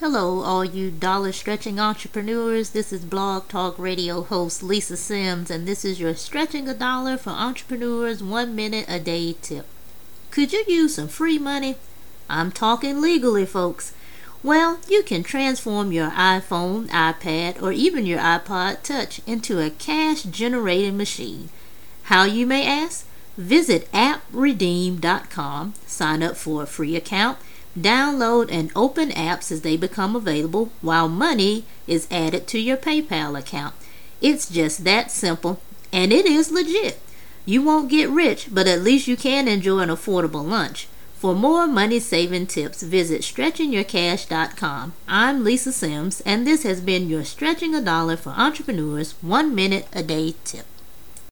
Hello, all you dollar stretching entrepreneurs. This is Blog Talk Radio host Lisa Sims, and this is your Stretching a Dollar for Entrepreneurs 1 Minute a Day tip. Could you use some free money? I'm talking legally, folks. Well, you can transform your iPhone, iPad, or even your iPod Touch into a cash generating machine. How, you may ask? Visit appredeem.com, sign up for a free account, download and open apps as they become available while money is added to your PayPal account. It's just that simple, and it is legit. You won't get rich, but at least you can enjoy an affordable lunch. For more money-saving tips, visit stretchingyourcash.com. I'm Lisa Sims, and this has been your Stretching a Dollar for Entrepreneurs 1 Minute a Day tip.